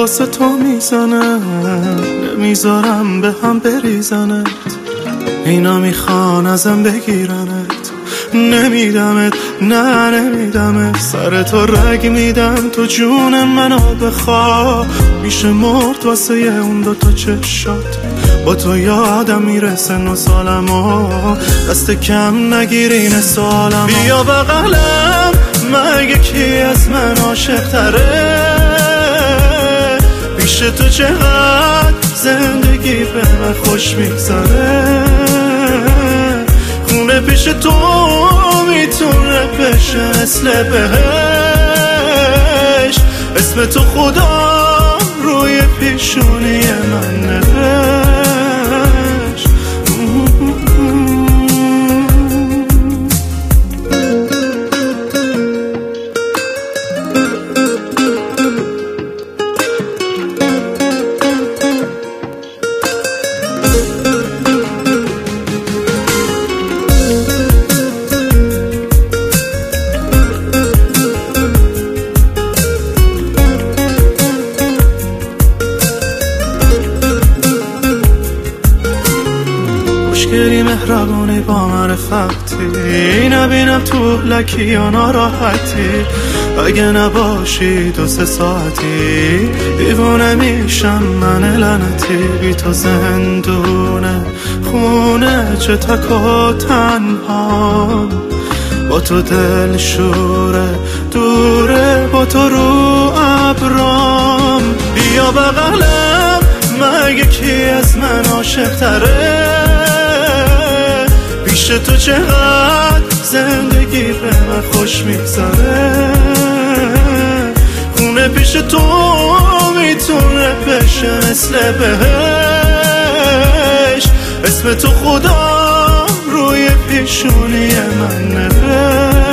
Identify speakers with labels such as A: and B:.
A: واسه تو میزنم، نمیذارم به هم بریزنت. اینا میخوان ازم بگیرنت، نمیدمت، نه نمیدمت. سر تو رگ میدم تو جون منو بخوا. میشه مرد واسه اون دوتا چشات، با تو یادم میرسه 9 سالمو. دست کم نگیری این سالمو. بیا بغلم، مگه کی از من عاشق تره؟ پیش تو چقدر زندگی به من خوش میگذره. خونه پیش تو میتونه بشه مثل بهشت. اسم تو خدا روی پیشونی من نوشت. مشکلی مهربونی با معرفتی، نبینم تو لکی یا ناراحتی. اگه نباشی 2-3 ساعتی دیوونه میشم من لعنتی. بی تو زندونه خونه چه تک و تنها. با تو دل شوره دوره، با تو رو ابرام. بیا بغلم، مگه کی از من عاشق تره؟ پیش تو چقدر زندگی به من خوش میگذره. خونه پیش تو میتونه بشه مثل بهشت. اسم تو خدا روی پیشونی من نوشت.